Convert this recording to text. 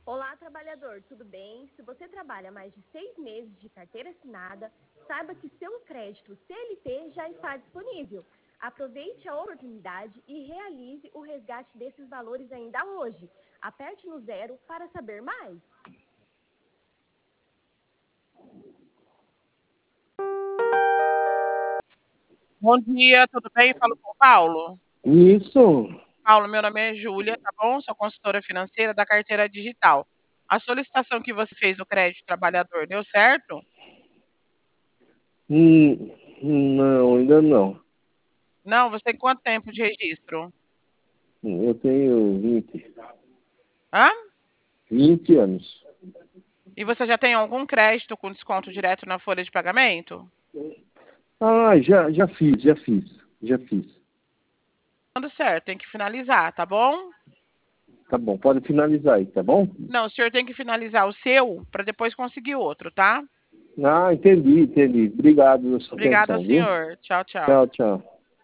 Olá, trabalhador, tudo bem? Se você trabalha mais de 6 meses de carteira assinada, saiba que seu crédito CLT já está disponível. Aproveite a oportunidade e realize o resgate desses valores ainda hoje. Aperte no 0 para saber mais. Bom dia, tudo bem? Falo com o Paulo. Isso. Paulo, meu nome é Júlia, tá bom? Sou consultora financeira da carteira digital. A solicitação que você fez do crédito trabalhador deu certo? Não, ainda não. Não, você tem quanto tempo de registro? Eu tenho Hã? 20 anos. E você já tem algum crédito com desconto direto na folha de pagamento? Já fiz. Dando certo, tem que finalizar, tá bom? Tá bom, pode finalizar aí, tá bom? Não, o senhor tem que finalizar o seu para depois conseguir outro, tá? Entendi. Obrigado pela sua Obrigada, atenção, viu? senhor. Tchau, tchau. Tchau, tchau.